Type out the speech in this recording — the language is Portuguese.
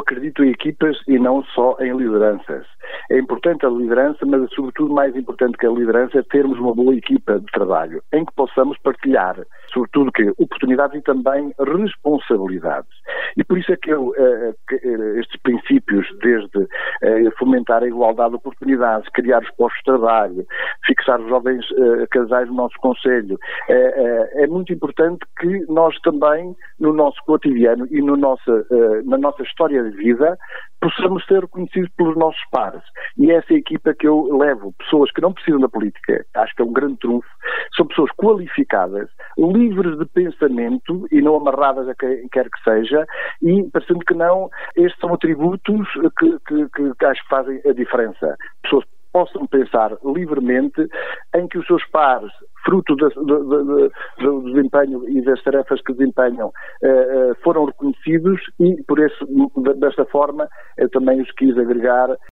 acredito em equipas e não só em lideranças. É importante a liderança, mas sobretudo mais importante que a liderança é termos uma boa equipa de trabalho, em que possamos partilhar, sobretudo, oportunidades e também responsabilidades. E por isso é que estes princípios, desde fomentar a igualdade de oportunidades, criar os postos de trabalho, fixar os jovens casais no nosso conselho, é muito importante que nós também, no nosso cotidiano e na nossa história de vida, possamos ser reconhecidos pelos nossos pares. E essa é a equipa que eu levo, pessoas que não precisam da política, acho que é um grande trunfo, são pessoas qualificadas, livres de pensamento e não amarradas a quem quer que seja, e, parecendo que não, estes são atributos que acho que fazem a diferença. Pessoas possam pensar livremente em que os seus pares, fruto do desempenho e das tarefas que desempenham, foram reconhecidos e, desta forma, eu também os quis agregar